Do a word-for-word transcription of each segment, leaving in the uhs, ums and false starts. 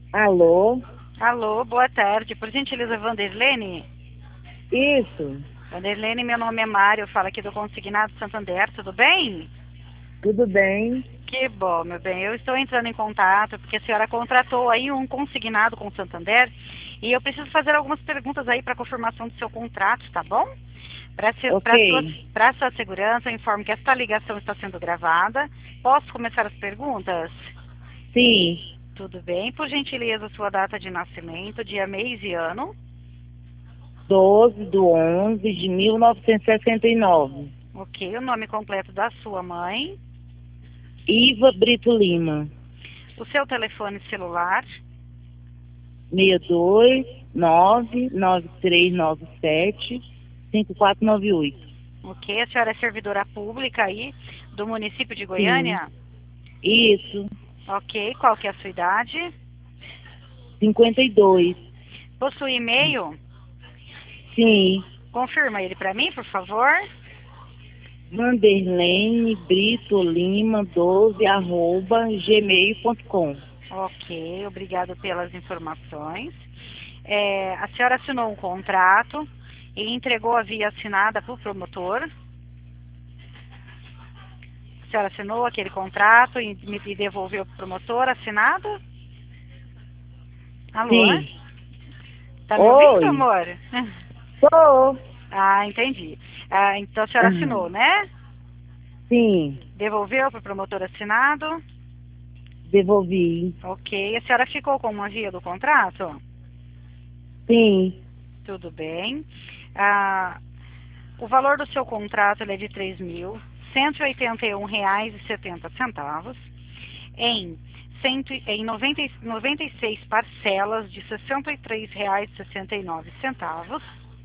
Alô? Alô, boa tarde. Por gentileza, Vanderlene? Isso, Vanderlene, meu nome é Mário, eu falo aqui do Consignado Santander, tudo bem? tudo bem? Que bom, meu bem. Eu estou entrando em contato porque a senhora contratou aí um consignado com o Santander e eu preciso fazer algumas perguntas aí para confirmação do seu contrato, tá bom? Para Ok, sua, para sua segurança, eu informo que esta ligação está sendo gravada. Posso começar as perguntas? sim, Tudo bem. Por gentileza, sua data de nascimento, dia, mês e ano. doze do onze de mil novecentos e sessenta e nove. Ok. O nome completo da sua mãe. Iva Brito Lima, O seu telefone celular. seis dois nove nove três nove sete cinco quatro nove oito. Ok. A senhora é servidora pública aí do município de Sim, Goiânia? isso, Ok. Qual que é a sua idade? cinquenta e dois. Possui e-mail? Sim, Confirma ele para mim, por favor. Vanderlene Brito Lima doze arroba gmail ponto com. Ok. Obrigado pelas informações. É, a senhora assinou um contrato e entregou a via assinada para o promotor. A senhora assinou aquele contrato e me devolveu para o promotor assinado? Alô? Sim, Tá me ouvindo, oi, amor? tô. Ah, entendi. Ah, então a senhora assinou, Aham. né? Sim, Devolveu para o promotor assinado? devolvi. Ok. A senhora ficou com uma via do contrato? Sim, Tudo bem. Ah, o valor do seu contrato ele é de três mil cento e oitenta e um reais e setenta centavos em, cento, em noventa, noventa e seis parcelas de sessenta e três reais e sessenta e nove centavos.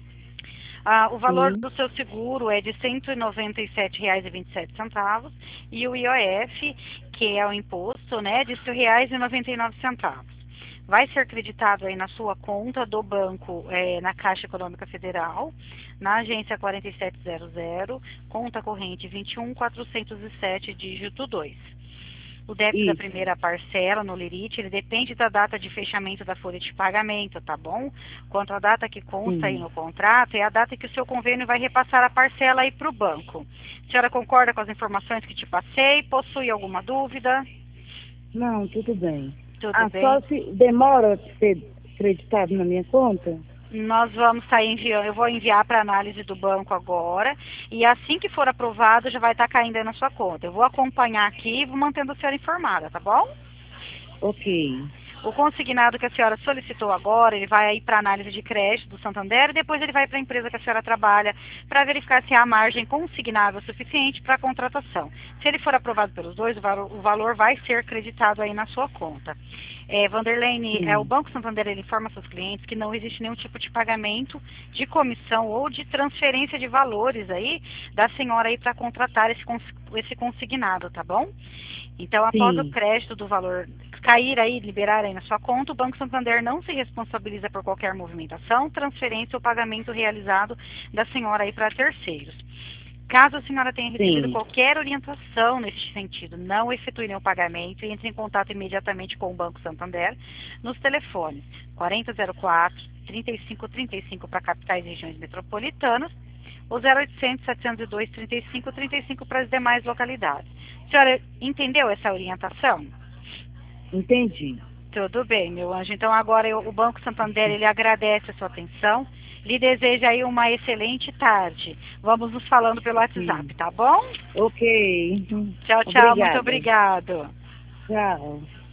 Ah, o valor sim, do seu seguro é de cento e noventa e sete reais e vinte e sete centavos e o I O F, que é o imposto, né, de R reais e noventa e nove centavos. Vai ser acreditado aí na sua conta do banco, é, na Caixa Econômica Federal, na agência quatro sete zero zero, conta corrente vinte e um mil quatrocentos e sete, dígito dois. O débito da isso. primeira parcela no Lerite, ele depende da data de fechamento da folha de pagamento, tá bom? Quanto à data que consta aí Sim. no contrato, é a data que o seu convênio vai repassar a parcela aí para o banco. A senhora concorda com as informações que te passei? Possui alguma dúvida? Não, tudo bem. Tudo Ah, bem? só se demora para ser acreditado na minha conta? Nós vamos estar enviando, eu vou enviar para análise do banco agora, e assim que for aprovado, já vai estar caindo aí na sua conta. Eu vou acompanhar aqui e vou mantendo a senhora informada, tá bom? Ok. O consignado que a senhora solicitou agora, ele vai aí para análise de crédito do Santander e depois ele vai para a empresa que a senhora trabalha para verificar se há margem consignável suficiente para a contratação. Se ele for aprovado pelos dois, o valor, o valor vai ser creditado aí na sua conta. É, Vanderlene, é, o Sim. Banco Santander ele informa seus clientes que não existe nenhum tipo de pagamento de comissão ou de transferência de valores aí da senhora aí para contratar esse, cons- esse consignado, tá bom? Então, após o Sim. crédito do valor cair aí, liberar aí na sua conta, o Banco Santander não se responsabiliza por qualquer movimentação, transferência ou pagamento realizado da senhora aí para terceiros. Caso a senhora tenha recebido Sim. qualquer orientação nesse sentido, não efetue nenhum pagamento e entre em contato imediatamente com o Banco Santander nos telefones quarenta zero quatro, trinta e cinco trinta e cinco para capitais e regiões metropolitanas ou zero oitocentos, setecentos e dois, trinta e cinco trinta e cinco para as demais localidades. A senhora entendeu essa orientação? Entendi. Tudo bem, meu anjo. Então agora eu- o Banco Santander ele agradece a sua atenção, lhe deseja aí uma excelente tarde. Vamos nos falando pelo WhatsApp, Sim. tá bom? Ok. Tchau, tchau, muito Obrigada. obrigado. Tchau.